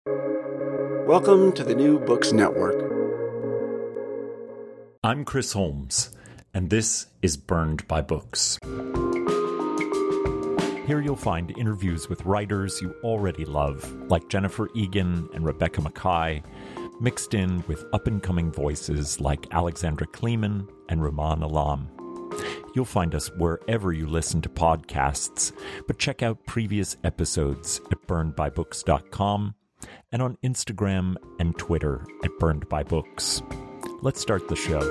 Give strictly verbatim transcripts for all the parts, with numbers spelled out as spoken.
Welcome to the New Books Network. I'm Chris Holmes, and this is Burned by Books. Here you'll find interviews with writers you already love, like Jennifer Egan and Rebecca Makkai, mixed in with up-and-coming voices like Alexandra Kleeman and Rumaan Alam. You'll find us wherever you listen to podcasts, but check out previous episodes at burned by books dot com and on Instagram and Twitter at Burned by Books. Let's start the show.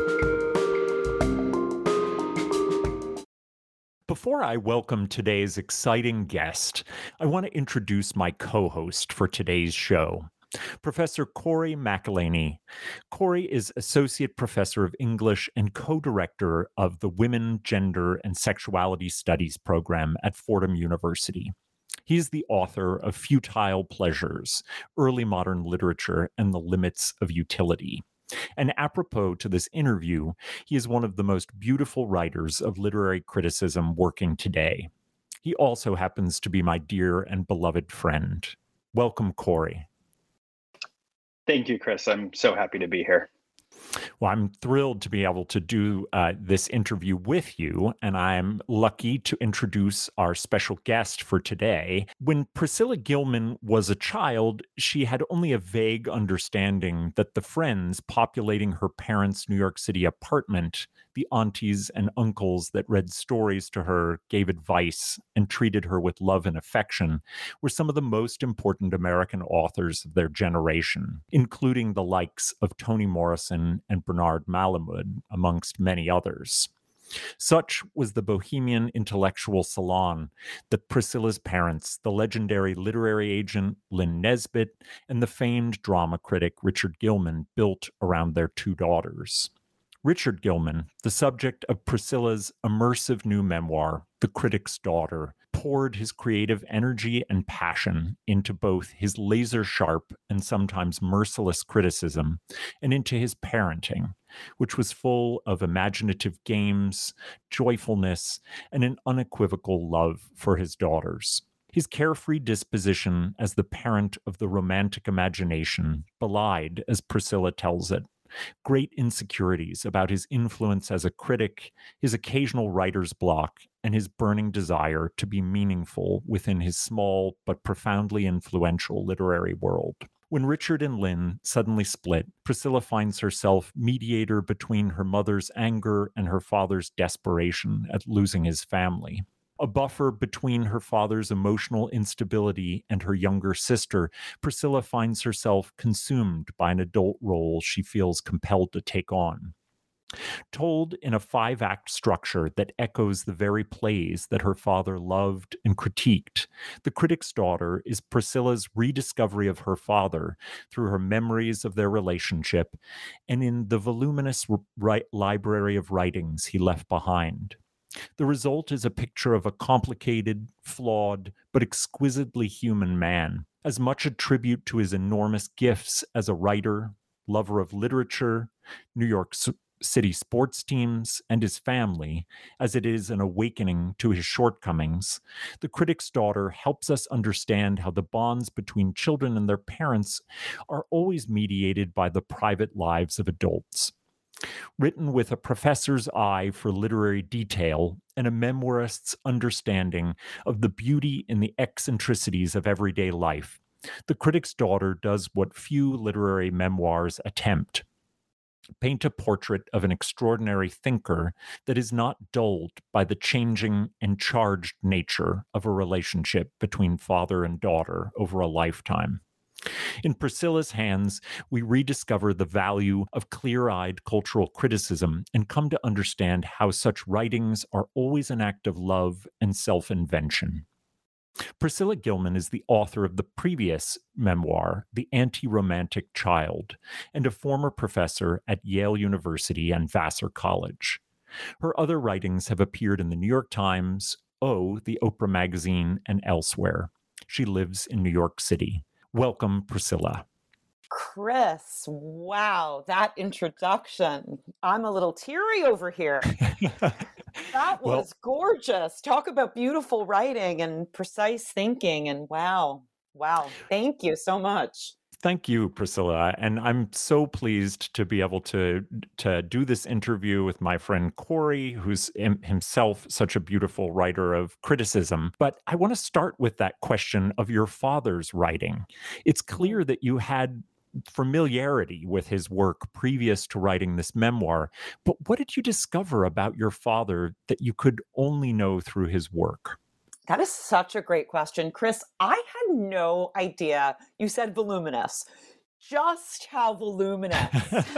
Before I welcome today's exciting guest, I want to introduce my co-host for today's show, Professor Cory McElhaney. Cory is Associate Professor of English and co-director of the Women, Gender, and Sexuality Studies program at Fordham University. He's the author of Futile Pleasures, Early Modern Literature and the Limits of Utility. And apropos to this interview, he is one of the most beautiful writers of literary criticism working today. He also happens to be my dear and beloved friend. Welcome, Cory. Thank you, Chris. I'm so happy to be here. Well, I'm thrilled to be able to do uh, this interview with you, and I'm lucky to introduce our special guest for today. When Priscilla Gilman was a child, she had only a vague understanding that the friends populating her parents' New York City apartment, the aunties and uncles that read stories to her, gave advice, and treated her with love and affection, were some of the most important American authors of their generation, including the likes of Toni Morrison and Bernard Malamud, amongst many others. Such was the bohemian intellectual salon that Priscilla's parents, the legendary literary agent Lynn Nesbitt and the famed drama critic Richard Gilman, built around their two daughters. Richard Gilman, the subject of Priscilla's immersive new memoir, The Critic's Daughter, poured his creative energy and passion into both his laser-sharp and sometimes merciless criticism and into his parenting, which was full of imaginative games, joyfulness, and an unequivocal love for his daughters. His carefree disposition as the parent of the romantic imagination belied, as Priscilla tells it, great insecurities about his influence as a critic, his occasional writer's block, and his burning desire to be meaningful within his small but profoundly influential literary world. When Richard and Lynn suddenly split, Priscilla finds herself mediator between her mother's anger and her father's desperation at losing his family. A buffer between her father's emotional instability and her younger sister, Priscilla finds herself consumed by an adult role she feels compelled to take on. Told in a five-act structure that echoes the very plays that her father loved and critiqued, The Critic's Daughter is Priscilla's rediscovery of her father through her memories of their relationship and in the voluminous ri- library of writings he left behind. The result is a picture of a complicated, flawed, but exquisitely human man, as much a tribute to his enormous gifts as a writer, lover of literature, New York City sports teams, and his family, as it is an awakening to his shortcomings. The Critic's Daughter helps us understand how the bonds between children and their parents are always mediated by the private lives of adults. Written with a professor's eye for literary detail and a memoirist's understanding of the beauty and the eccentricities of everyday life, The Critic's Daughter does what few literary memoirs attempt: paint a portrait of an extraordinary thinker that is not dulled by the changing and charged nature of a relationship between father and daughter over a lifetime. In Priscilla's hands, we rediscover the value of clear-eyed cultural criticism and come to understand how such writings are always an act of love and self-invention. Priscilla Gilman is the author of the previous memoir, The Anti-Romantic Child, and a former professor at Yale University and Vassar College. Her other writings have appeared in the New York Times, O, the Oprah magazine, and elsewhere. She lives in New York City. Welcome, Priscilla. Chris, wow, that introduction. I'm a little teary over here. That was well, gorgeous. Talk about beautiful writing and precise thinking. And wow, wow, thank you so much. Thank you, Priscilla. And I'm so pleased to be able to to do this interview with my friend Corey, who's him- himself such a beautiful writer of criticism. But I want to start with that question of your father's writing. It's clear that you had familiarity with his work previous to writing this memoir. But what did you discover about your father that you could only know through his work? That is such a great question. Chris, I had no idea. You said voluminous. Just how voluminous.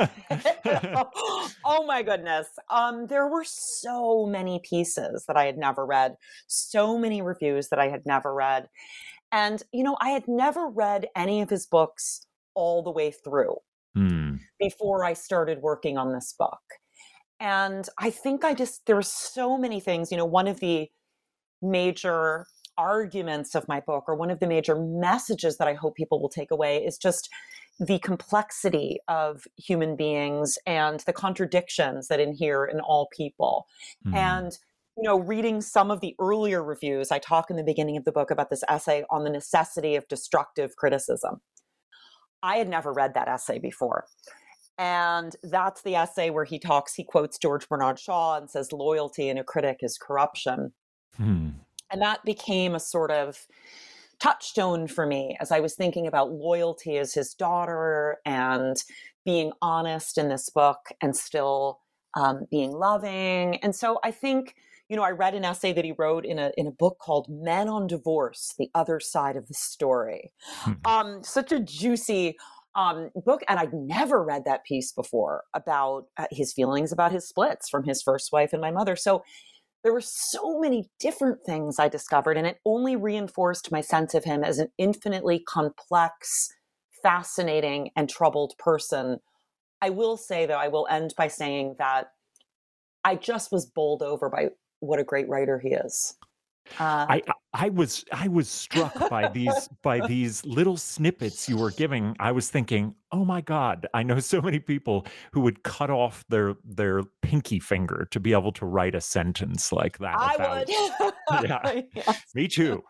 Oh my goodness. Um, there were so many pieces that I had never read, so many reviews that I had never read. And, you know, I had never read any of his books all the way through Hmm. before I started working on this book. And I think I just, there were so many things, you know, one of the major arguments of my book, or one of the major messages that I hope people will take away, is just the complexity of human beings and the contradictions that inhere in all people. Hmm. And, you know, reading some of the earlier reviews, I talk in the beginning of the book about this essay on the necessity of destructive criticism. I had never read that essay before. And that's the essay where he talks, he quotes George Bernard Shaw and says, loyalty in a critic is corruption. Hmm. And that became a sort of touchstone for me as I was thinking about loyalty as his daughter and being honest in this book and still um, being loving. And so I think, you know, I read an essay that he wrote in a in a book called Men on Divorce, The Other Side of the Story. Hmm. Um, such a juicy um, book. And I'd never read that piece before about uh, his feelings about his splits from his first wife and my mother. So there were so many different things I discovered, and it only reinforced my sense of him as an infinitely complex, fascinating, and troubled person. I will say, though, I will end by saying that I just was bowled over by what a great writer he is. Uh, I I was I was struck by these by these little snippets you were giving. I was thinking, oh my God, I know so many people who would cut off their their pinky finger to be able to write a sentence like that I about. would. Yeah, Yes. me too.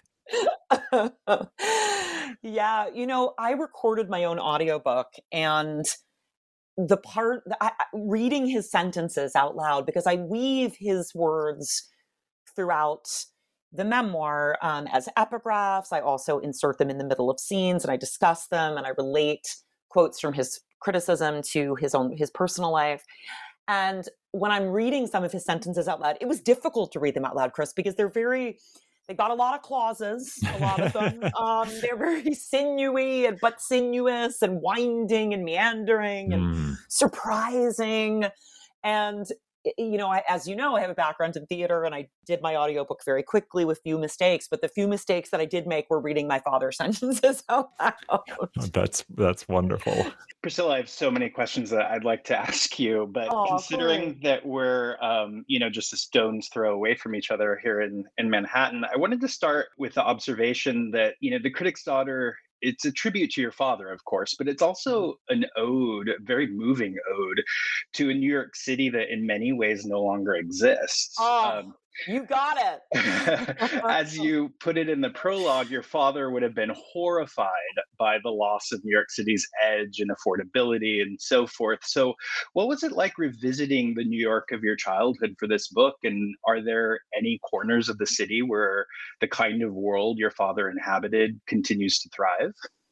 Yeah, you know, I recorded my own audiobook, and the part I, I- reading his sentences out loud, because I weave his words throughout the memoir um, as epigraphs. I also insert them in the middle of scenes, and I discuss them, and I relate quotes from his criticism to his own his personal life. And when I'm reading some of his sentences out loud, it was difficult to read them out loud, Chris, because they're very they got a lot of clauses, a lot of them. Um, they're very sinewy and but sinuous and winding and meandering and Hmm. surprising. And you know, I, as you know, I have a background in theater, and I did my audiobook very quickly with few mistakes. But the few mistakes that I did make were reading my father's sentences out loud. Oh, that's that's wonderful. Priscilla, I have so many questions that I'd like to ask you, but Oh, considering Corey. that we're, um, you know, just a stone's throw away from each other here in, in Manhattan, I wanted to start with the observation that, you know, The Critic's Daughter, it's a tribute to your father, of course, but it's also an ode, a very moving ode to a New York City that in many ways no longer exists. Oh, Um, you got it. As you put it in the prologue, your father would have been horrified by the loss of New York City's edge and affordability and so forth. So, what was it like revisiting the New York of your childhood for this book? And are there any corners of the city where the kind of world your father inhabited continues to thrive?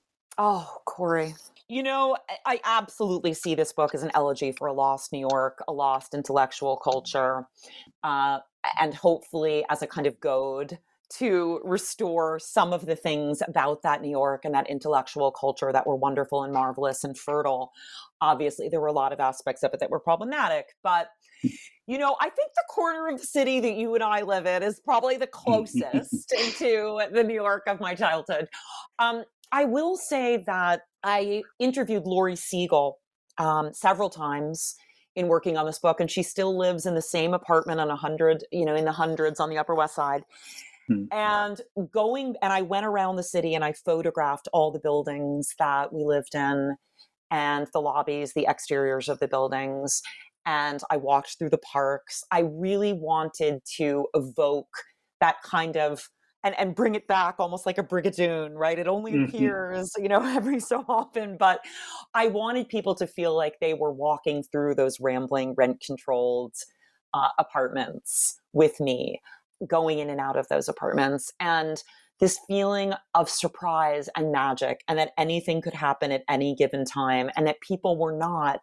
Oh, Corey. You know, I I absolutely see this book as an elegy for a lost New York, a lost intellectual culture, uh, and hopefully as a kind of goad to restore some of the things about that New York and that intellectual culture that were wonderful and marvelous and fertile. Obviously, there were a lot of aspects of it that were problematic, but you know, I think the corner of the city that you and I live in is probably the closest to the New York of my childhood. Um, I will say that I interviewed Laurie Siegel um, several times in working on this book, and she still lives in the same apartment on a hundred, you know, in the hundreds on the Upper West Side. Hmm. And going, and I went around the city and I photographed all the buildings that we lived in and the lobbies, the exteriors of the buildings. And I walked through the parks. I really wanted to evoke that kind of, and and bring it back almost like a Brigadoon, right? It only Mhm. appears, you know, every so often, but I wanted people to feel like they were walking through those rambling, rent-controlled uh, apartments with me, going in and out of those apartments, and this feeling of surprise and magic, and that anything could happen at any given time, and that people were not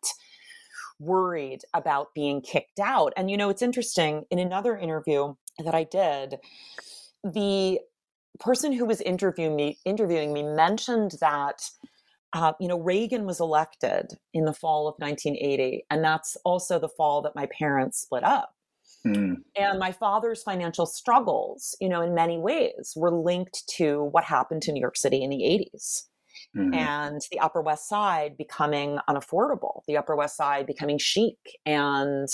worried about being kicked out. And, you know, it's interesting, in another interview that I did, the person who was interviewing me interviewing me mentioned that uh, you know, Reagan was elected in the fall of nineteen eighty, and that's also the fall that my parents split up. Mm. And my father's financial struggles, you know, in many ways were linked to what happened to New York City in the eighties. Mhm. And the Upper West Side becoming unaffordable, the Upper West Side becoming chic. And,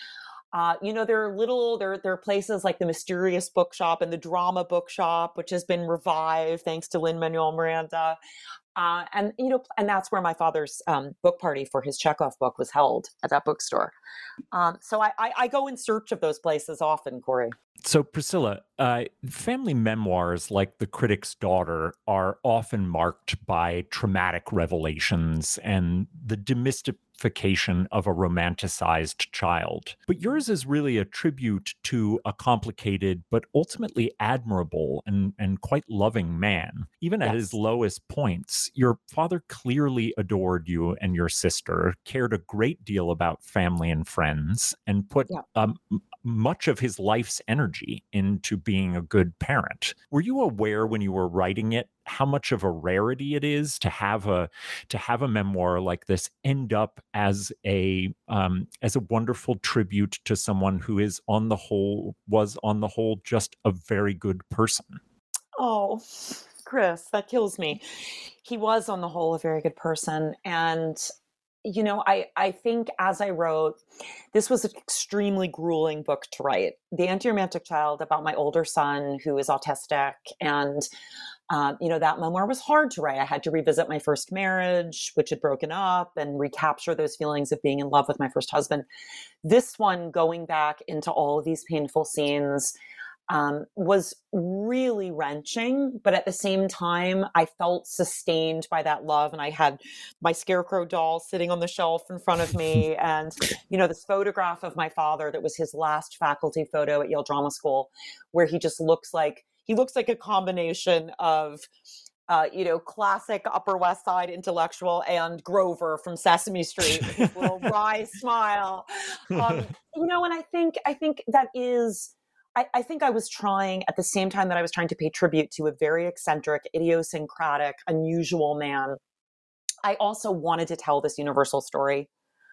uh, you know, there are little, there, there are places like the Mysterious Bookshop and the Drama Bookshop, which has been revived thanks to Lin-Manuel Miranda. Uh, and, you know, and that's where my father's um, book party for his Chekhov book was held, at that bookstore. Um, so I, I, I go in search of those places often, Corey. So, Priscilla, uh, family memoirs like The Critic's Daughter are often marked by traumatic revelations and the demystification of a romanticized child. But yours is really a tribute to a complicated but ultimately admirable and, and quite loving man. Even at Yes. his lowest points, your father clearly adored you and your sister, cared a great deal about family and friends, and put Yeah. um, much of his life's energy into being a good parent. Were you aware when you were writing it how much of a rarity it is to have a to have a memoir like this end up as a um, as a wonderful tribute to someone who is on the whole was on the whole just a very good person? Oh, Chris, that kills me. He was on the whole a very good person. And, you know, I, I think as I wrote, this was an extremely grueling book to write. The Anti-Romantic Child, about my older son who is autistic. And, um, you know, that memoir was hard to write. I had to revisit my first marriage, which had broken up, and recapture those feelings of being in love with my first husband. This one, going back into all of these painful scenes, um, was really wrenching, but at the same time, I felt sustained by that love. And I had my Scarecrow doll sitting on the shelf in front of me. And, you know, this photograph of my father that was his last faculty photo at Yale Drama School, where he just looks like, he looks like a combination of, uh, you know, classic Upper West Side intellectual and Grover from Sesame Street with his little wry smile. Um, you know, and I think, I think that is, I, I think I was trying, at the same time that I was trying to pay tribute to a very eccentric, idiosyncratic, unusual man, I also wanted to tell this universal story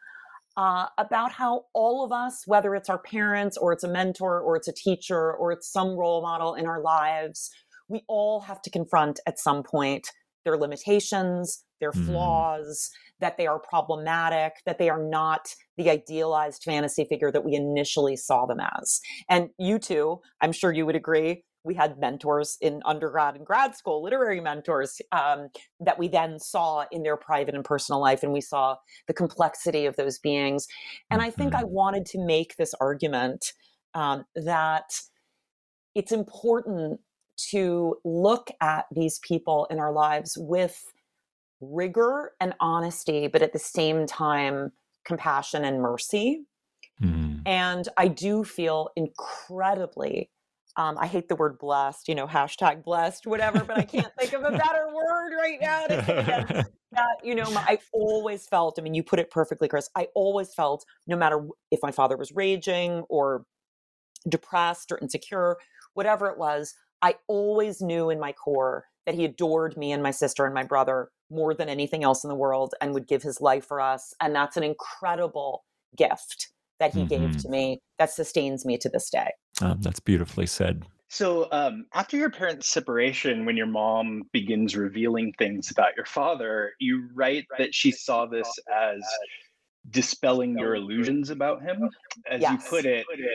uh, about how all of us, whether it's our parents or it's a mentor or it's a teacher or it's some role model in our lives, we all have to confront at some point their limitations, their Mm. flaws, that they are problematic, that they are not the idealized fantasy figure that we initially saw them as. And you too, I'm sure you would agree, we had mentors in undergrad and grad school, literary mentors, um, that we then saw in their private and personal life, and we saw the complexity of those beings. And I think I Mhm. wanted to make this argument um, that it's important to look at these people in our lives with rigor and honesty, but at the same time, compassion and mercy. Mm. And I do feel incredibly, um, I hate the word blessed, you know, hashtag blessed, whatever, but I can't think of a better word right now to say than that. You know, my, I always felt, I mean, you put it perfectly, Chris, I always felt no matter if my father was raging or depressed or insecure, whatever it was, I always knew in my core that he adored me and my sister and my brother more than anything else in the world and would give his life for us. And that's an incredible gift that he gave Mhm. to me that sustains me to this day. Oh, that's beautifully said. So, um, after your parents' separation, when your mom begins revealing things about your father, you write that she saw this as dispelling your illusions about him. As you Yes. put it,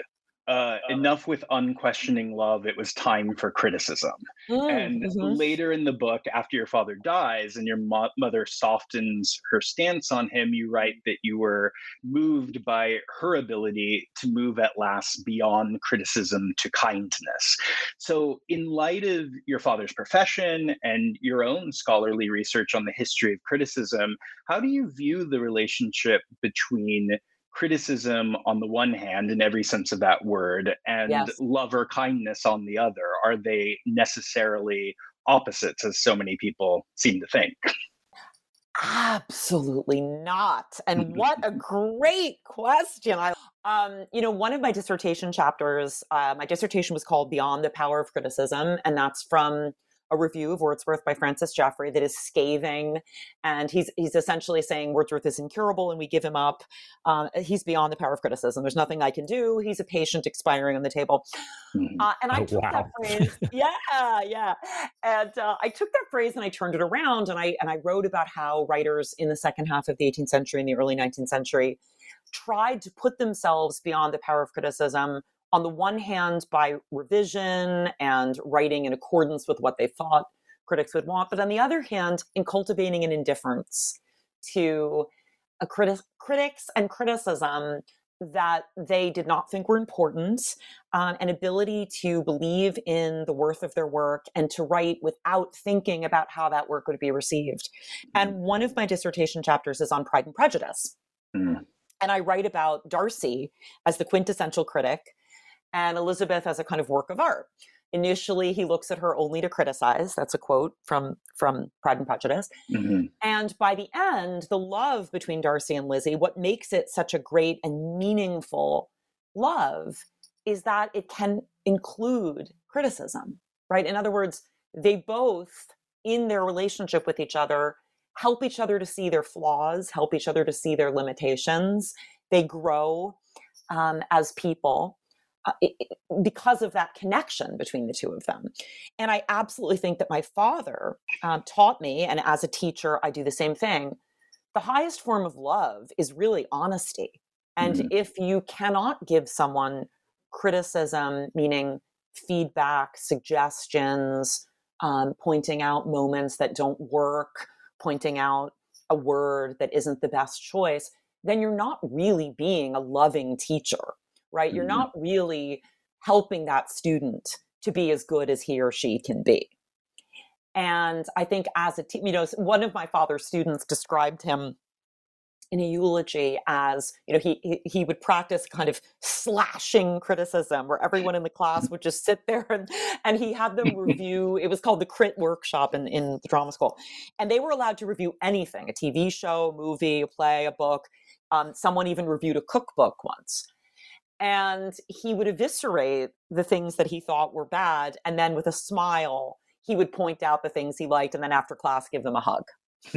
uh, enough with unquestioning love. It was time for criticism. Mm, And mhm. later in the book, after your father dies and your mo- mother softens her stance on him, you write that you were moved by her ability to move at last beyond criticism to kindness. So, in light of your father's profession and your own scholarly research on the history of criticism, how do you view the relationship between criticism on the one hand, in every sense of that word, and Yes. love or kindness on the other? Are they necessarily opposites, as so many people seem to think? Absolutely not. And what a great question. I um, you know, one of my dissertation chapters, uh, my dissertation was called Beyond the Power of Criticism, and that's from a review of Wordsworth by Francis Jeffrey that is scathing, and he's he's essentially saying Wordsworth is incurable and we give him up. Um, he's beyond the power of criticism. There's nothing I can do. He's a patient expiring on the table. Mhm. Uh, and I Oh, took that wow. phrase, yeah, yeah, and uh, I took that phrase and I turned it around, and I and I wrote about how writers in the second half of the eighteenth century and the early nineteenth century tried to put themselves beyond the power of criticism. On the one hand, by revision and writing in accordance with what they thought critics would want, but on the other hand, in cultivating an indifference to a criti- critics and criticism that they did not think were important, um, an ability to believe in the worth of their work and to write without thinking about how that work would be received. And one of my dissertation chapters is on Pride and Prejudice. Mhm. And I write about Darcy as the quintessential critic and Elizabeth as a kind of work of art. Initially, he looks at her only to criticize. That's a quote from, from Pride and Prejudice. Mhm. And by the end, the love between Darcy and Lizzie, what makes it such a great and meaningful love is that it can include criticism, right? In other words, they both, in their relationship with each other, help each other to see their flaws, help each other to see their limitations. They grow um, as people uh, it, it- because of that connection between the two of them. And I absolutely think that my father um, taught me, and as a teacher, I do the same thing. The highest form of love is really honesty. And Mhm. if you cannot give someone criticism, meaning feedback, suggestions, um, pointing out moments that don't work, pointing out a word that isn't the best choice, then you're not really being a loving teacher, right? You're Mhm. not really helping that student to be as good as he or she can be. And I think as a team, you know, one of my father's students described him in a eulogy as, you know, he, he he would practice kind of slashing criticism where everyone in the class would just sit there and and he had them review. It was called the crit workshop in, in the drama school. And they were allowed to review anything, a T V show, a movie, a play, a book. Um, someone even reviewed a cookbook once. And he would eviscerate the things that he thought were bad. And then with a smile, he would point out the things he liked. And then after class, give them a hug.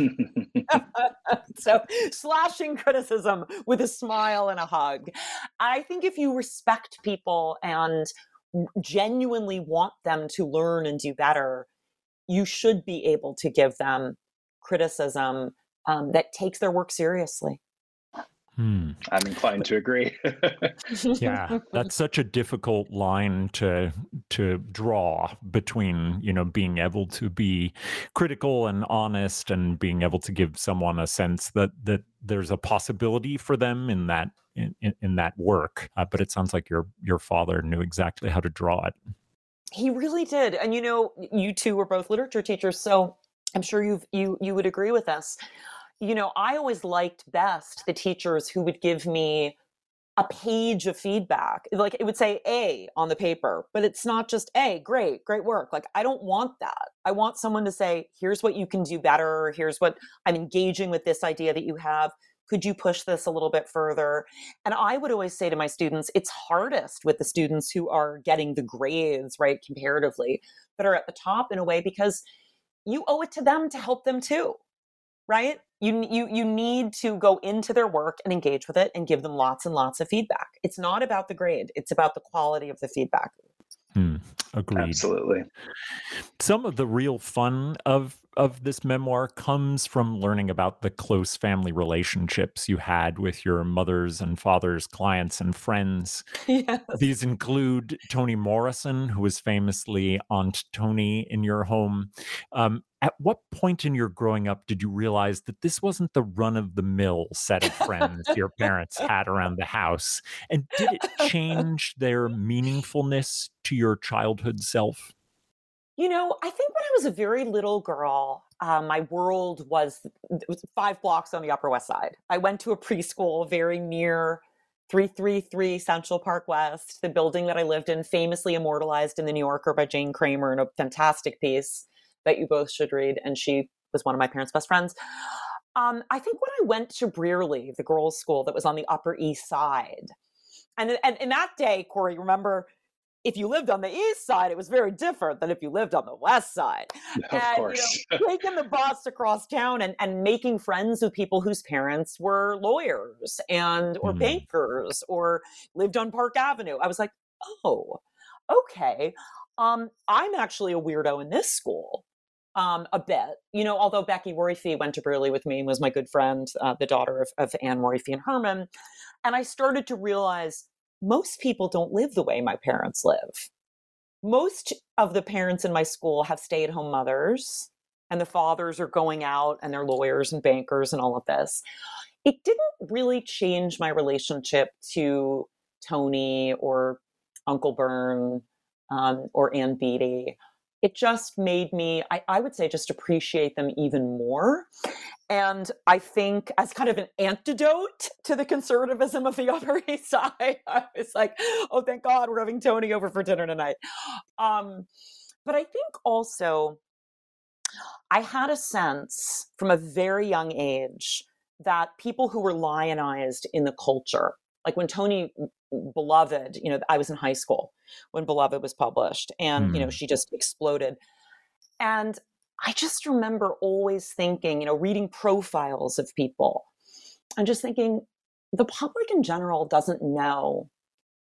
So slashing criticism with a smile and a hug. I think if you respect people and genuinely want them to learn and do better, you should be able to give them criticism um, that takes their work seriously. Hmm. I'm inclined to agree. Yeah, that's such a difficult line to to draw between, you know, being able to be critical and honest and being able to give someone a sense that that there's a possibility for them in that in, in, in that work. Uh, but it sounds like your your father knew exactly how to draw it. He really did. And you know, you two were both literature teachers, so I'm sure you've you you would agree with us. You know, I always liked best the teachers who would give me a page of feedback. Like it would say A on the paper, but it's not just A, great, great work. Like I don't want that. I want someone to say, here's what you can do better. Here's what I'm engaging with this idea that you have. Could you push this a little bit further? And I would always say to my students, it's hardest with the students who are getting the grades, right, comparatively, that are at the top in a way, because you owe it to them to help them too, right? You, you, you need to go into their work and engage with it and give them lots and lots of feedback. It's not about the grade. It's about the quality of the feedback. Hmm. Agreed. Absolutely. Some of the real fun of of this memoir comes from learning about the close family relationships you had with your mother's and father's clients and friends. Yes. These include Toni Morrison, who was famously Aunt Toni in your home. Um, at what point in your growing up did you realize that this wasn't the run-of-the-mill set of friends your parents had around the house? And did it change their meaningfulness to your childhood self? You know, I think when I was a very little girl, uh, my world was, it was five blocks on the Upper West Side. I went to a preschool very near three thirty-three Central Park West, the building that I lived in, famously immortalized in The New Yorker by Jane Kramer in a fantastic piece that you both should read. And she was one of my parents' best friends. Um, I think when I went to Brearley, the girls' school that was on the Upper East Side, and, and in that day, Corey, remember, if you lived on the east side, it was very different than if you lived on the west side. Of and course. You know, taking the bus across town and, and making friends with people whose parents were lawyers and or Mm. bankers or lived on Park Avenue. I was like, oh, okay. Um, I'm actually a weirdo in this school. Um, a bit, you know, although Becky Royfee went to Brearley with me and was my good friend, uh, the daughter of, of Anne Royfee and Herman. And I started to realize most people don't live the way my parents live. Most of the parents in my school have stay-at-home mothers, and the fathers are going out and they're lawyers and bankers and all of this. It didn't really change my relationship to Toni or Uncle Bern um, or Ann Beattie. It just made me, I, I would say, just appreciate them even more. And I think as kind of an antidote to the conservatism of the Upper East Side, I was like, oh, thank God we're having Toni over for dinner tonight. Um, but I think also I had a sense from a very young age that people who were lionized in the culture, like when Toni Beloved, you know, I was in high school when Beloved was published, and, you know, Mm. she just exploded. And I just remember always thinking, you know, reading profiles of people and just thinking the public in general doesn't know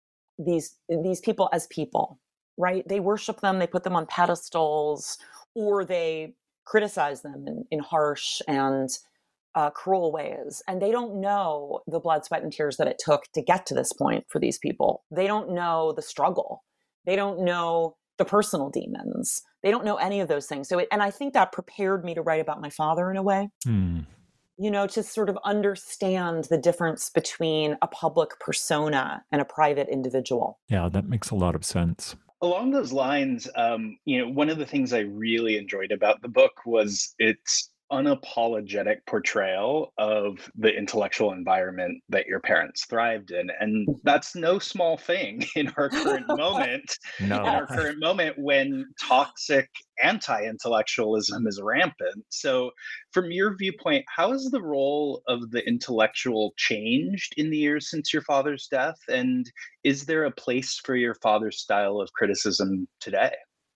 these, these people as people, right? They worship them, they put them on pedestals, or they criticize them in, in harsh and uh, cruel ways. And they don't know the blood, sweat, and tears that it took to get to this point for these people. They don't know the struggle. They don't know the personal demons. They don't know any of those things. So, it, and I think that prepared me to write about my father in a way, Mm. you know, to sort of understand the difference between a public persona and a private individual. Yeah, that makes a lot of sense. Along those lines, um, you know, one of the things I really enjoyed about the book was its unapologetic portrayal of the intellectual environment that your parents thrived in. And that's no small thing in our current moment, No. in our current moment when toxic anti-intellectualism is rampant. So from your viewpoint, how has the role of the intellectual changed in the years since your father's death? And is there a place for your father's style of criticism today?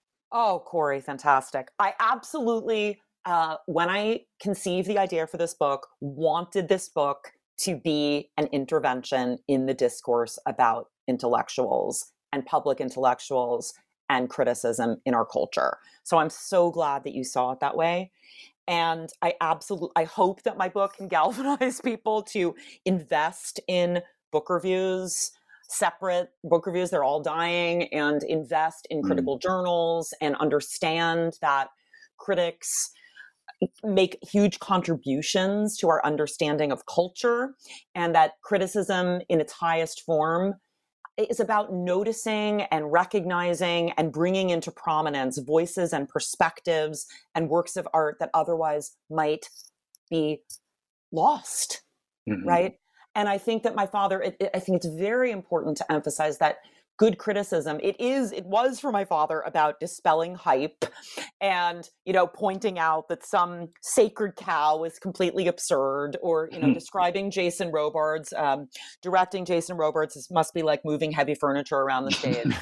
Oh, Corey, fantastic. I absolutely, uh, when I conceived the idea for this book, wanted this book to be an intervention in the discourse about intellectuals and public intellectuals and criticism in our culture. So I'm so glad that you saw it that way. And I absolutely, I hope that my book can galvanize people to invest in book reviews, separate book reviews, they're all dying, and invest in critical mm. journals and understand that critics make huge contributions to our understanding of culture, and that criticism in its highest form is about noticing and recognizing and bringing into prominence voices and perspectives and works of art that otherwise might be lost, mm-hmm. right? And I think that my father, it, it, I think it's very important to emphasize that good criticism, it is, it was for my father about dispelling hype and, you know, pointing out that some sacred cow is completely absurd, or, you know, mm-hmm. describing Jason Robards, um, directing Jason Robards is, must be like moving heavy furniture around the stage.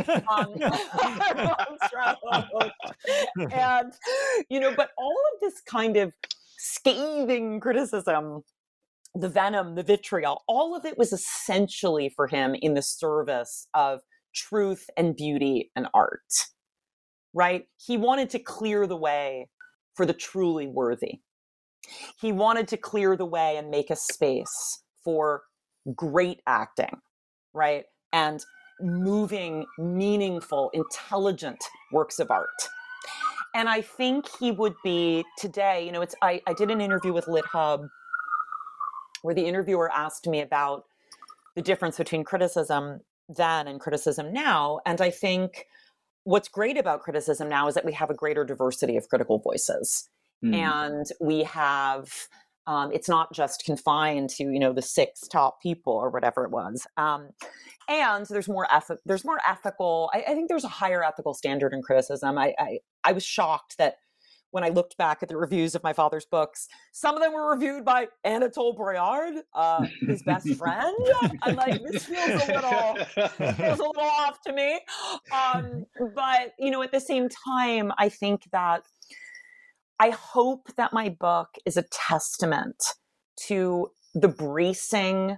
um, and, you know, but all of this kind of scathing criticism, the venom, the vitriol, all of it was essentially for him in the service of truth and beauty and art, right? He wanted to clear the way for the truly worthy. He wanted to clear the way and make a space for great acting, right? And moving, meaningful, intelligent works of art. And I think he would be today, you know, it's, I, I did an interview with LitHub where the interviewer asked me about the difference between criticism then and criticism now. And I think what's great about criticism now is that we have a greater diversity of critical voices. Mm. And we have, um, it's not just confined to, you know, the six top people or whatever it was. Um, and there's more ethic, there's more ethical, I, I think there's a higher ethical standard in criticism. I, I, I was shocked that when I looked back at the reviews of my father's books, some of them were reviewed by Anatole Broyard, uh, his best friend. I'm like, this feels a little, feels a little off to me. Um, but, you know, at the same time, I think that I hope that my book is a testament to the bracing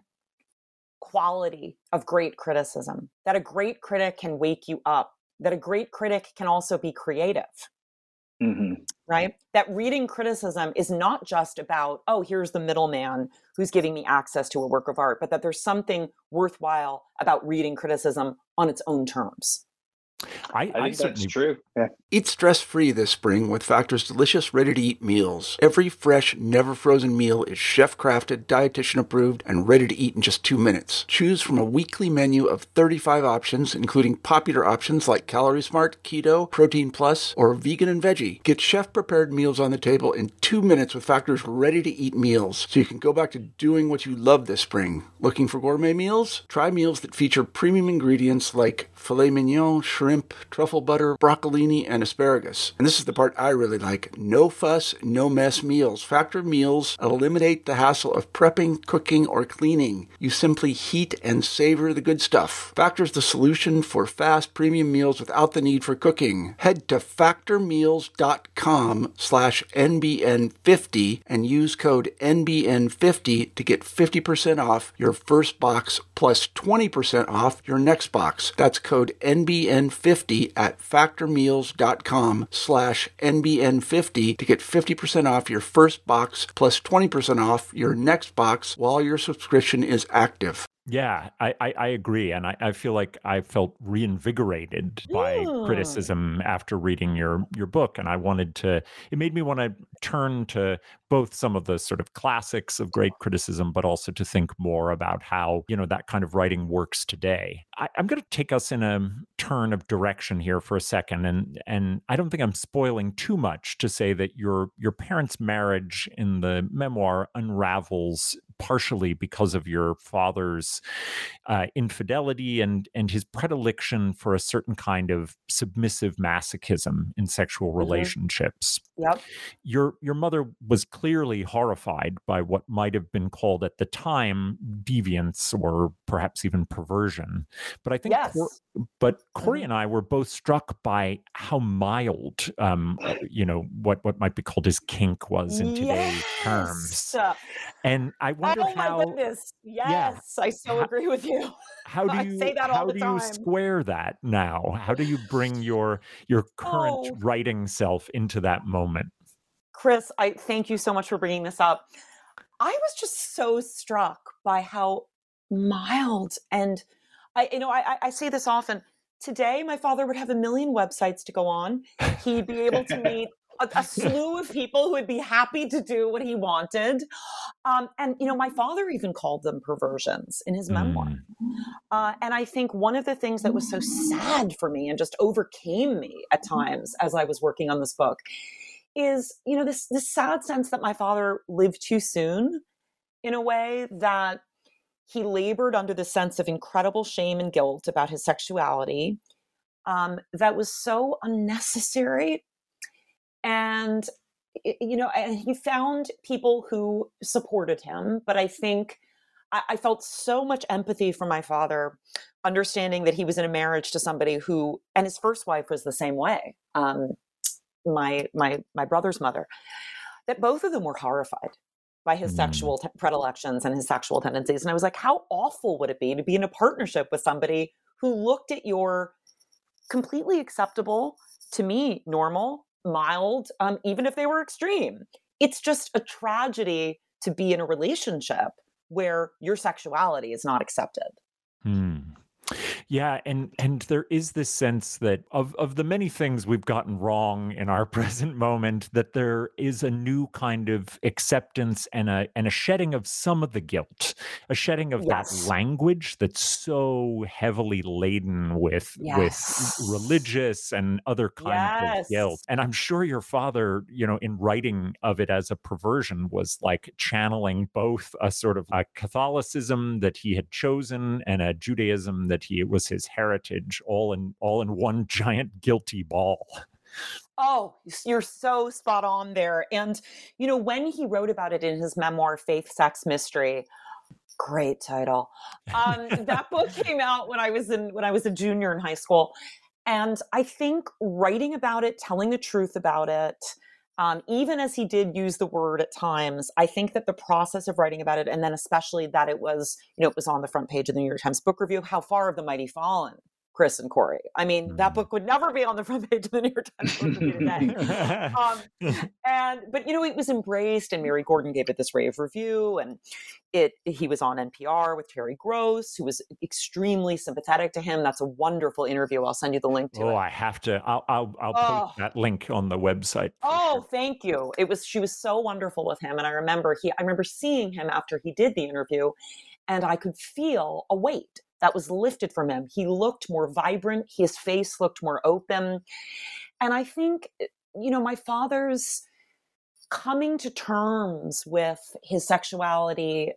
quality of great criticism, that a great critic can wake you up, that a great critic can also be creative. Mm-hmm. Right? That reading criticism is not just about, oh, here's the middleman who's giving me access to a work of art, but that there's something worthwhile about reading criticism on its own terms. I, I think I that's certainly... true. Yeah. Eat stress-free this spring with Factor's delicious, ready-to-eat meals. Every fresh, never-frozen meal is chef-crafted, dietitian-approved, and ready to eat in just two minutes. Choose from a weekly menu of thirty-five options, including popular options like Calorie Smart, Keto, Protein Plus, or Vegan and Veggie. Get chef-prepared meals on the table in two minutes with Factor's ready-to-eat meals, so you can go back to doing what you love this spring. Looking for gourmet meals? Try meals that feature premium ingredients like filet mignon, shrimp, truffle butter, broccolini, and asparagus. And this is the part I really like. No fuss, no mess meals. Factor meals eliminate the hassle of prepping, cooking, or cleaning. You simply heat and savor the good stuff. Factor's the solution for fast premium meals without the need for cooking. Head to factormeals.com slash NBN50 and use code N B N fifty to get fifty percent off your first box plus twenty percent off your next box. That's code N B N fifty at factormeals.com slash NBN50 to get fifty percent off your first box plus twenty percent off your next box while your subscription is active. Yeah, I, I, I agree. And I, I feel like I felt reinvigorated by Mm. criticism after reading your your book. And I wanted to, it made me want to turn to both some of the sort of classics of great criticism, but also to think more about how, you know, that kind of writing works today. I, I'm going to take us in a turn of direction here for a second. And and I don't think I'm spoiling too much to say that your your parents' marriage in the memoir unravels partially because of your father's uh, infidelity and and his predilection for a certain kind of submissive masochism in sexual relationships. Yep. Your your mother was clearly horrified by what might have been called at the time deviance or perhaps even perversion. But I think Yes. Cor- but Corey Mhm. and I were both struck by how mild, um, you know, what what might be called his kink was in today's Yes. terms. And I wonder Oh my how goodness. Yes, I so How- agree with you. how do I you say that all how the do you time. square that now? How do you bring your your current Oh. writing self into that moment? Chris, I thank you so much for bringing this up. I was just so struck by how mild and I, you know, I, I- I say this often. Today, my father would have a million websites to go on. He'd be able to meet a, a slew of people who would be happy to do what he wanted. Um, and, you know, my father even called them perversions in his memoir. Mm. Uh, and I think one of the things that was so sad for me and just overcame me at times as I was working on this book is, you know, this this sad sense that my father lived too soon in a way that he labored under the sense of incredible shame and guilt about his sexuality um, that was so unnecessary. And, y- you know, and he found people who supported him. But I think I, I felt so much empathy for my father, understanding that he was in a marriage to somebody who, and his first wife was the same way. Um, my my my brother's mother, that both of them were horrified by his Mm. sexual te- predilections and his sexual tendencies. And I was like, how awful would it be to be in a partnership with somebody who looked at your completely acceptable, to me, normal mild, um, even if they were extreme. It's just a tragedy to be in a relationship where your sexuality is not accepted. Hmm. Yeah, and and there is this sense that of of the many things we've gotten wrong in our present moment, that there is a new kind of acceptance and a and a shedding of some of the guilt, a shedding of that Yes. language that's so heavily laden with with Yes. religious and other kinds of guilt. Yes. And I'm sure your father, you know, in writing of it as a perversion, was like channeling both a sort of a Catholicism that he had chosen and a Judaism that he was his heritage, all in all in one giant guilty ball. Oh, you're so spot on there. And, you know, when he wrote about it in his memoir, Faith, Sex, Mystery, great title. Um, that book came out when I was in when I was a junior in high school. And I think writing about it, telling the truth about it, um, even as he did use the word at times, I think that the process of writing about it, and then especially that it was, you know, it was on the front page of the New York Times Book Review, How Far Have the Mighty Fallen, Chris and Corey. I mean, mm. that book would never be on the front page of the New York Times Book Review today. um, and, but, you know, it was embraced, and Mary Gordon gave it this rave review, and it, he was on N P R with Terry Gross, who was extremely sympathetic to him. That's a wonderful interview. I'll send you the link to oh, it. Oh, I have to, I'll, I'll, I'll oh. post that link on the website. Oh, sure. Thank you. It was, she was so wonderful with him. And I remember he, I remember seeing him after he did the interview, and I could feel a weight that was lifted from him. He looked more vibrant. His face looked more open. And I think, you know, my father's coming to terms with his sexuality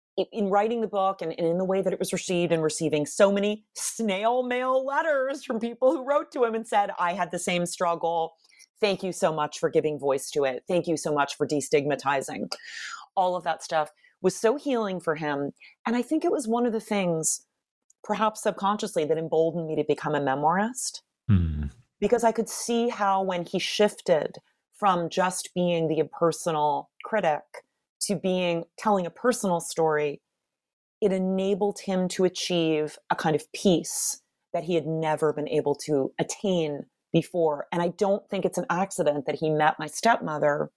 in writing the book, and, and in the way that it was received, and receiving so many snail mail letters from people who wrote to him and said, I had the same struggle. Thank you so much for giving voice to it. Thank you so much for destigmatizing. All of that stuff was so healing for him. And I think it was one of the things, perhaps subconsciously, that emboldened me to become a memoirist. Mm. Because I could see how when he shifted from just being the impersonal critic to being, telling a personal story, it enabled him to achieve a kind of peace that he had never been able to attain before. And I don't think it's an accident that he met my stepmother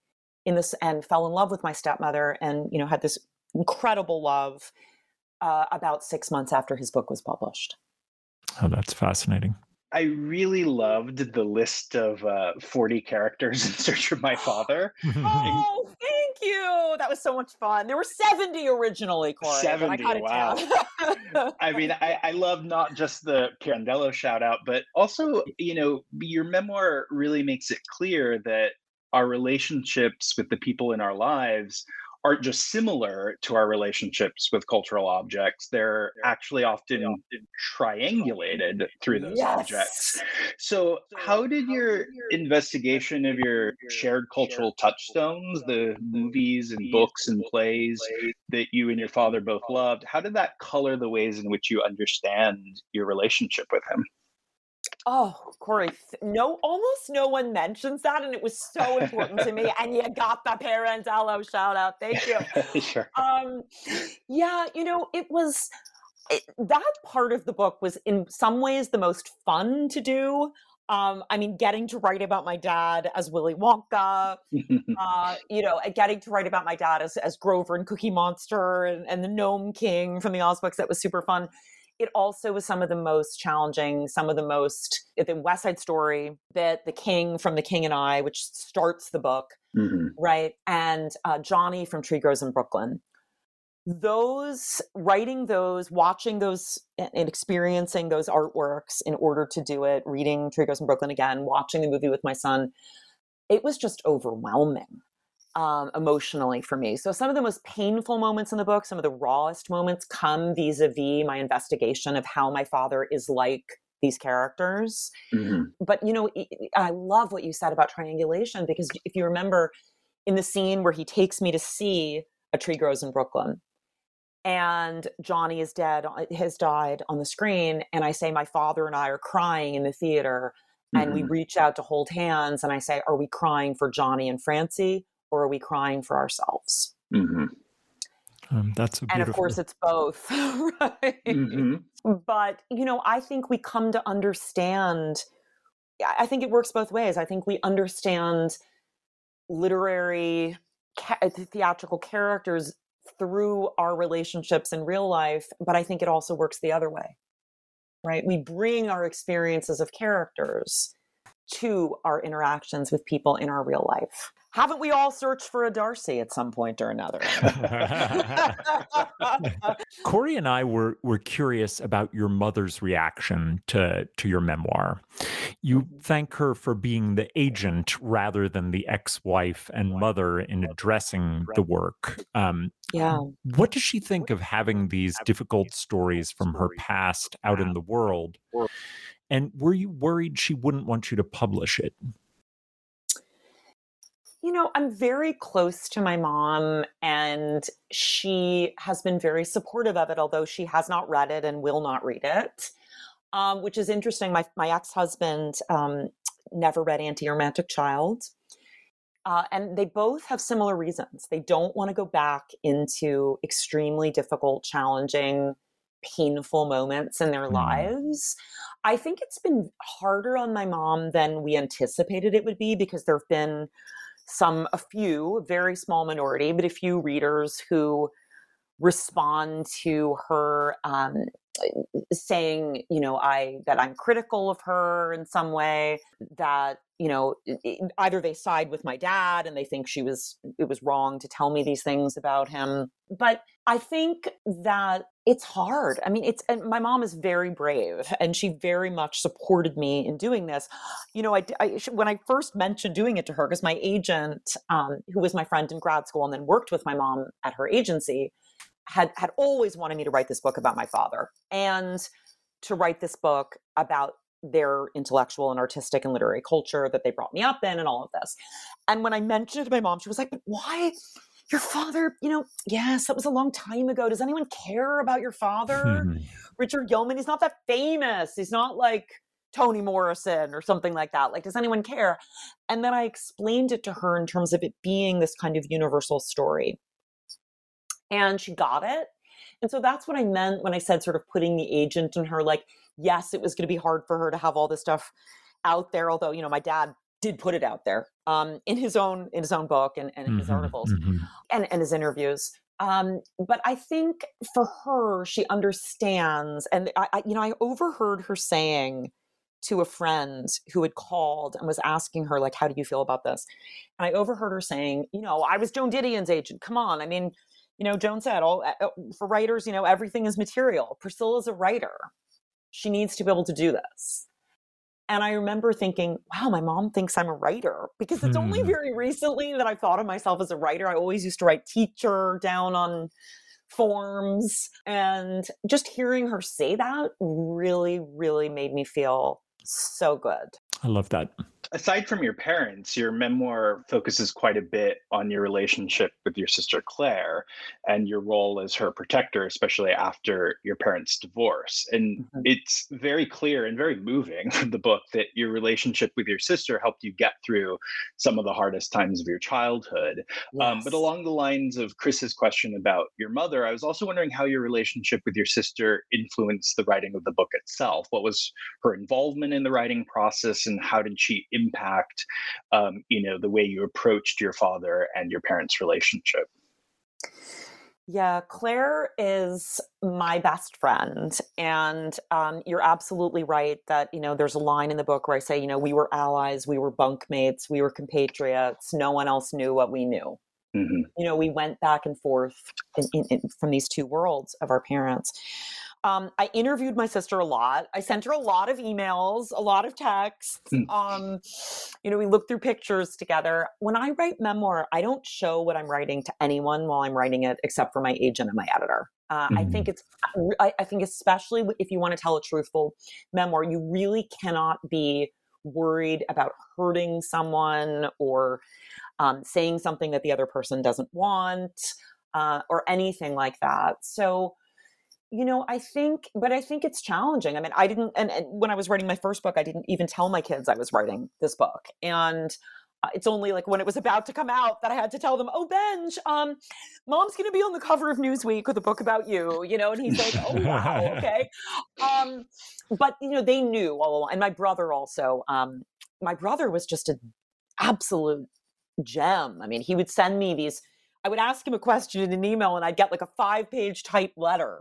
in this and fell in love with my stepmother, and, you know, had this incredible love uh, about six months after his book was published. Oh, that's fascinating. I really loved the list of uh, forty characters in Search of My Father. Oh, thank you. That was so much fun. There were seventy originally, Corey. seventy, I wow. I mean, I, I love not just the Pirandello shout out, but also, you know, your memoir really makes it clear that our relationships with the people in our lives aren't just similar to our relationships with cultural objects. They're actually often triangulated through those yes. objects. So how did your investigation of your shared cultural touchstones, the movies and books and plays that you and your father both loved, how did that color the ways in which you understand your relationship with him? Oh, Corey, no, almost no one mentions that, and it was so important to me. And you got the Pirandello shout out. Thank you. Sure. Um, yeah, you know, it was, it, that part of the book was in some ways the most fun to do. Um, I mean, getting to write about my dad as Willy Wonka, uh, you know, getting to write about my dad as, as Grover and Cookie Monster, and, and the Gnome King from the Oz books. That was super fun. It also was some of the most challenging, some of the most, the West Side Story bit, The King from The King and I, which starts the book, mm-hmm. right? And uh, Johnny from Tree Grows in Brooklyn. Those, writing those, watching those, and experiencing those artworks in order to do it, reading Tree Grows in Brooklyn again, watching the movie with my son, it was just overwhelming. Um, emotionally for me. So some of the most painful moments in the book, some of the rawest moments come vis-a-vis my investigation of how my father is like these characters. Mm-hmm. But, you know, I love what you said about triangulation, because if you remember in the scene where he takes me to see A Tree Grows in Brooklyn, and Johnny is dead, has died on the screen, and I say my father and I are crying in the theater, mm-hmm. and we reach out to hold hands, and I say, are we crying for Johnny and Francie, or are we crying for ourselves? Mm-hmm. Um, that's a beautiful... And of course it's both, right? Mm-hmm. But, you know, I think we come to understand I think it works both ways. I think we understand literary ca- theatrical characters through our relationships in real life, but I think it also works the other way, right? We bring our experiences of characters to our interactions with people in our real life. Haven't we all searched for a Darcy at some point or another? Corey and I were were curious about your mother's reaction to to your memoir. You thank her for being the agent rather than the ex-wife and mother in addressing the work. Um, yeah. What does she think of having these difficult stories from her past out in the world? And were you worried she wouldn't want you to publish it? You know, I'm very close to my mom, and she has been very supportive of it, although she has not read it and will not read it, um, which is interesting. My, my ex-husband um, never read Anti-Romantic Child. Uh, and they both have similar reasons. They don't want to go back into extremely difficult, challenging, painful moments in their Mm. lives. I think it's been harder on my mom than we anticipated it would be, because there have been some, a few, a very small minority, but a few readers who respond to her um, saying, you know, I that I'm critical of her in some way, that, you know, it, either they side with my dad and they think she was it was wrong to tell me these things about him. But I think that it's hard. I mean, it's and my mom is very brave, and she very much supported me in doing this. You know, I, I when I first mentioned doing it to her, because my agent, um, who was my friend in grad school and then worked with my mom at her agency, had had always wanted me to write this book about my father, and to write this book about their intellectual and artistic and literary culture that they brought me up in and all of this. And when I mentioned it to my mom, she was like, but why? Your father, you know, yes, that was a long time ago. Does anyone care about your father? Richard Yeoman, he's not that famous. He's not like Toni Morrison or something like that. Like, does anyone care? And then I explained it to her in terms of it being this kind of universal story. And she got it. And so that's what I meant when I said sort of putting the agent in her. Like, yes, it was going to be hard for her to have all this stuff out there. Although, you know, my dad did put it out there um, in his own in his own book and, and Mm-hmm, his articles mm-hmm. and, and his interviews. Um, but I think for her, she understands. And I, I, you know, I overheard her saying to a friend who had called and was asking her, like, how do you feel about this? And I overheard her saying, you know, I was Joan Didion's agent. Come on. I mean, you know, Joan said, all for writers, you know, everything is material. Priscilla's a writer. She needs to be able to do this. And I remember thinking, wow, my mom thinks I'm a writer, because it's only very recently that I thought of myself as a writer. I always used to write teacher down on forms. And just hearing her say that really, really made me feel so good. I love that. Aside from your parents, your memoir focuses quite a bit on your relationship with your sister Claire and your role as her protector, especially after your parents' divorce. And mm-hmm. it's very clear and very moving from the book that your relationship with your sister helped you get through some of the hardest times of your childhood. Yes. Um, but along the lines of Chris's question about your mother, I was also wondering how your relationship with your sister influenced the writing of the book itself. What was her involvement in the writing process, and how did she impact, um, you know, the way you approached your father and your parents' relationship? Yeah, Claire is my best friend. And um, you're absolutely right that, you know, there's a line in the book where I say, you know, we were allies, we were bunkmates, we were compatriots. No one else knew what we knew. Mm-hmm. You know, we went back and forth in, in, in, from these two worlds of our parents. Um, I interviewed my sister a lot. I sent her a lot of emails, a lot of texts. Mm. Um, you know, we looked through pictures together. When I write memoir, I don't show what I'm writing to anyone while I'm writing it, except for my agent and my editor. Uh, mm. I think it's, I, I think especially if you want to tell a truthful memoir, you really cannot be worried about hurting someone or um, saying something that the other person doesn't want uh, or anything like that. So, you know, I think, but I think it's challenging. I mean, I didn't, and, and when I was writing my first book, I didn't even tell my kids I was writing this book. And Uh, it's only like when it was about to come out that I had to tell them, oh, Benj, um, mom's going to be on the cover of Newsweek with a book about you, you know, and he's like, oh, wow, okay. Um, but, you know, they knew all along. And my brother also, um, my brother was just an absolute gem. I mean, he would send me these, I would ask him a question in an email and I'd get like a five page type letter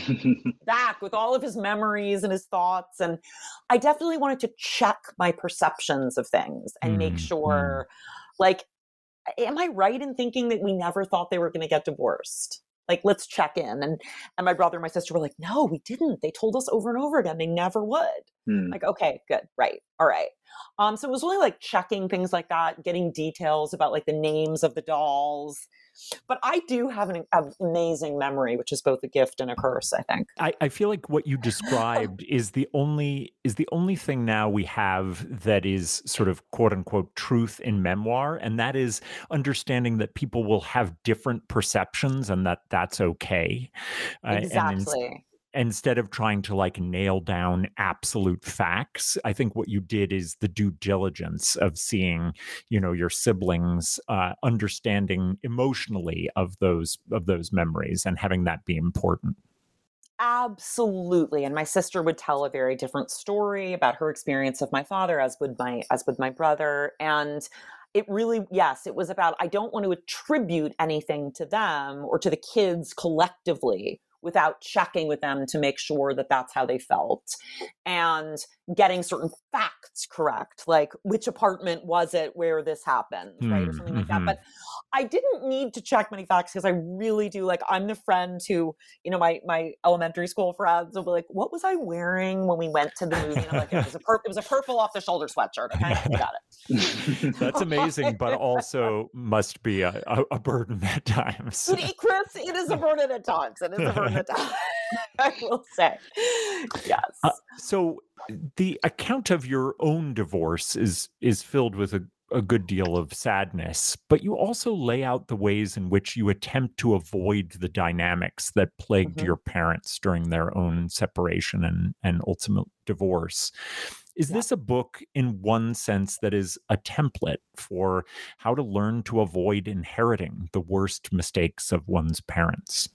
back with all of his memories and his thoughts. And I definitely wanted to check my perceptions of things and mm, make sure, mm. like, am I right in thinking that we never thought they were going to get divorced? Like, let's check in. And and my brother and my sister were like, no, we didn't. They told us over and over again they never would. Mm. Like, okay, good, right, all right. Um, so it was really like checking things like that, getting details about like the names of the dolls. But I do have an, an amazing memory, which is both a gift and a curse, I think. I, I feel like what you described is the only is the only thing now we have that is sort of quote unquote truth in memoir. And that is understanding that people will have different perceptions and that that's okay. Exactly. Uh, and instead of trying to like nail down absolute facts, I think what you did is the due diligence of seeing, you know, your siblings, uh, understanding emotionally of those of those memories and having that be important. Absolutely. And my sister would tell a very different story about her experience of my father, as would my as would my brother. And it really, yes, it was about, I don't want to attribute anything to them or to the kids collectively without checking with them to make sure that that's how they felt and getting certain facts correct, like which apartment was it where this happened, mm, right? Or something mm-hmm. like that. But I didn't need to check many facts because I really do, like, I'm the friend who, you know, my my elementary school friends will be like, what was I wearing when we went to the movie? And I'm like, it was a, pur- it was a purple off the shoulder sweatshirt. Okay, you got it. That's amazing, but also must be a, a, a burden at times. Chris, it is a burden at times. It is a burden at times, I will say. Yes. Uh, so the account of your own divorce is is filled with a, a good deal of sadness, but you also lay out the ways in which you attempt to avoid the dynamics that plagued mm-hmm. your parents during their own separation and, and ultimate divorce. Is yeah. this a book in one sense that is a template for how to learn to avoid inheriting the worst mistakes of one's parents?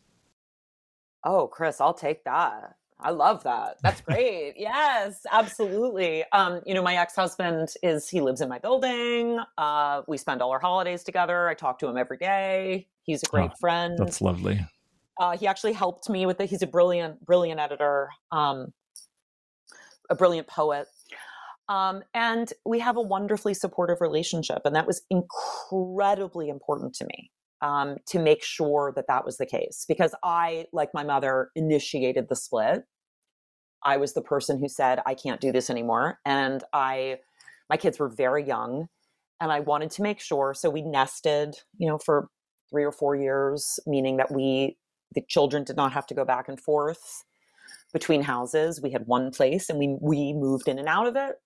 Oh, Chris, I'll take that. I love that. That's great. Yes, absolutely. Um, you know, my ex-husband is, he lives in my building. Uh, we spend all our holidays together. I talk to him every day. He's a great oh, friend. That's lovely. Uh, he actually helped me with it. He's a brilliant, brilliant editor, um, a brilliant poet. Um, and we have a wonderfully supportive relationship. And that was incredibly important to me. Um, to make sure that that was the case. Because I, like my mother, initiated the split. I was the person who said, I can't do this anymore. And I, my kids were very young and I wanted to make sure. So we nested, you know, for three or four years, meaning that we, the children did not have to go back and forth between houses. We had one place and we, we moved in and out of it.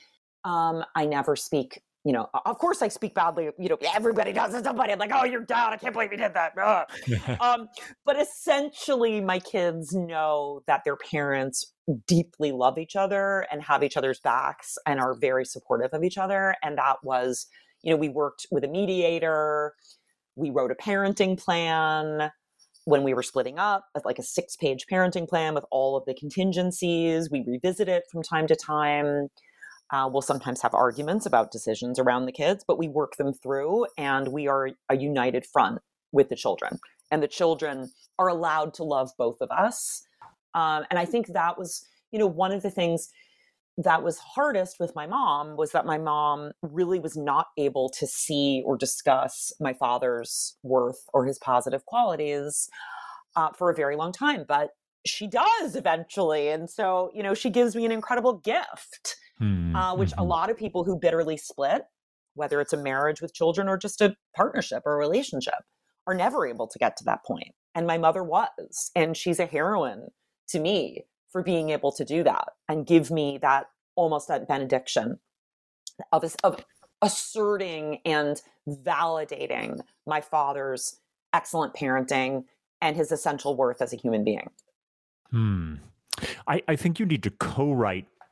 Um, I never speak You know, of course I speak badly, you know, everybody does it. Somebody, I'm like, oh, you're down. I can't believe you did that. um, but essentially my kids know that their parents deeply love each other and have each other's backs and are very supportive of each other. And that was, you know, we worked with a mediator. We wrote a parenting plan when we were splitting up, like a six page parenting plan with all of the contingencies. We revisit it from time to time. Uh, we'll sometimes have arguments about decisions around the kids, but we work them through and we are a united front with the children. And the children are allowed to love both of us. Um, and I think that was, you know, one of the things that was hardest with my mom was that my mom really was not able to see or discuss my father's worth or his positive qualities uh, for a very long time. But she does eventually. And so, you know, she gives me an incredible gift. Mm-hmm. Uh, which a lot of people who bitterly split, whether it's a marriage with children or just a partnership or a relationship, are never able to get to that point. And my mother was, and she's a heroine to me for being able to do that and give me that almost that benediction of, of asserting and validating my father's excellent parenting and his essential worth as a human being. Hmm. I, I think you need to co-write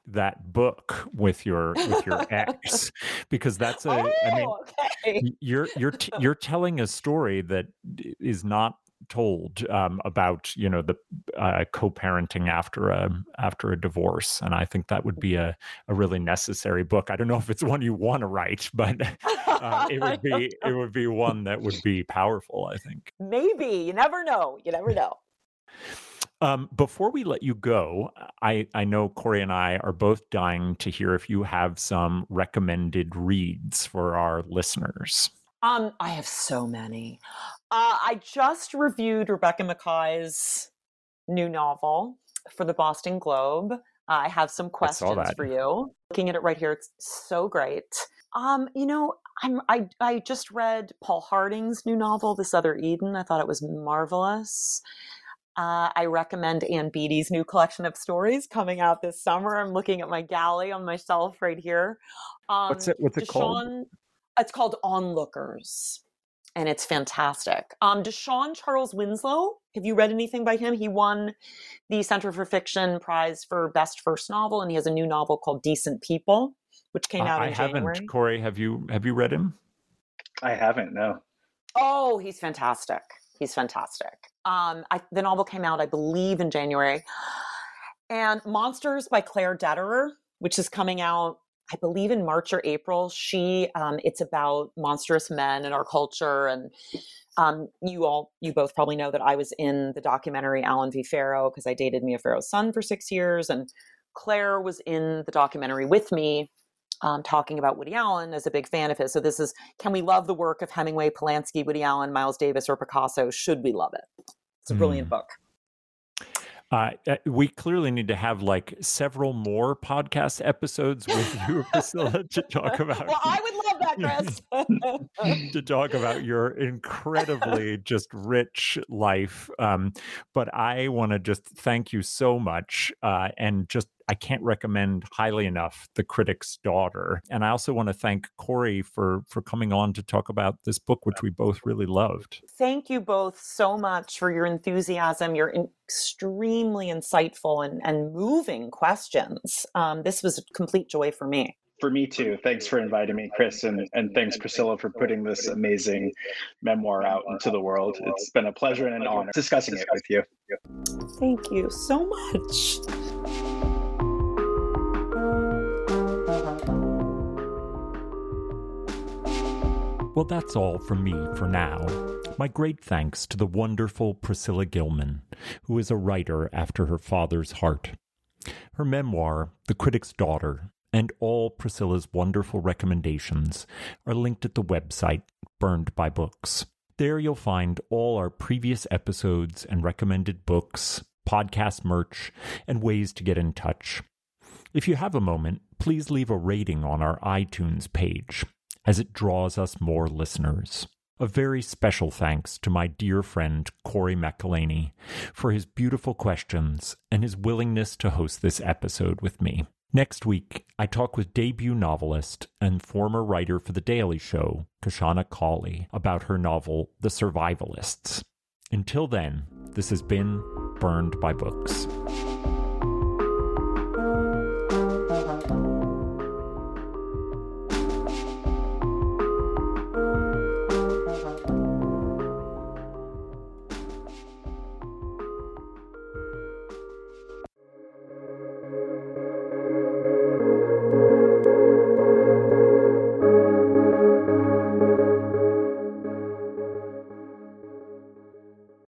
that book with your with your ex, because that's a oh, I mean okay. you're you're t- you're telling a story that is not told um, about, you know, the uh, co-parenting after a after a divorce, and I think that would be a, a really necessary book. I don't know if it's one you want to write, but uh, it would be it would be one that would be powerful, I think. Maybe. You never know. You never know. Um, before we let you go, I, I know Corey and I are both dying to hear if you have some recommended reads for our listeners. Um, I have so many. Uh, I just reviewed Rebecca Mackay's new novel for the Boston Globe. Uh, I have some questions for you. Looking at it right here, it's so great. Um, you know, I'm, I I just read Paul Harding's new novel, This Other Eden. I thought it was marvelous. Uh, I recommend Ann Beattie's new collection of stories coming out this summer. I'm looking at my galley on my shelf right here. Um, what's it? What's it Deshaun, called? It's called Onlookers, and it's fantastic. Um, Deshaun Charles Winslow, have you read anything by him? He won the Center for Fiction Prize for Best First Novel, and he has a new novel called Decent People, which came out uh, in I January. haven't. Corey, have you have you read him? I haven't, no. Oh, he's fantastic. He's fantastic. Um, I, the novel came out, I believe, in January. And Monsters by Claire Dederer, which is coming out, I believe, in March or April. She, um, it's about monstrous men in our culture. And um, you all, you both probably know that I was in the documentary Alan v. Pharaoh because I dated Mia Farrow's son for six years. And Claire was in the documentary with me, um, talking about Woody Allen as a big fan of his. So this is, can we love the work of Hemingway, Polanski, Woody Allen, Miles Davis, or Picasso? Should we love it? It's a brilliant mm. book. Uh, we clearly need to have like several more podcast episodes with you, Priscilla, to talk about. Well, I would love that, Chris. To talk about your incredibly just rich life. Um, but I want to just thank you so much, uh, and just I can't recommend highly enough The Critic's Daughter. And I also want to thank Corey for for coming on to talk about this book, which we both really loved. Thank you both so much for your enthusiasm, your extremely insightful and, and moving questions. Um, this was a complete joy for me. For me too. Thanks for inviting me, Chris, and, and thanks, Priscilla, for putting this amazing memoir out into the world. It's been a pleasure and an honor discussing it with you. Thank you so much. Well, that's all from me for now. My great thanks to the wonderful Priscilla Gilman, who is a writer after her father's heart. Her memoir, The Critic's Daughter, and all Priscilla's wonderful recommendations are linked at the website Burned by Books. There you'll find all our previous episodes and recommended books, podcast merch, and ways to get in touch. If you have a moment, please leave a rating on our iTunes page, as it draws us more listeners. A very special thanks to my dear friend Corey McElhaney for his beautiful questions and his willingness to host this episode with me. Next week, I talk with debut novelist and former writer for The Daily Show, Kashana Cauley, about her novel, The Survivalists. Until then, this has been Burned by Books.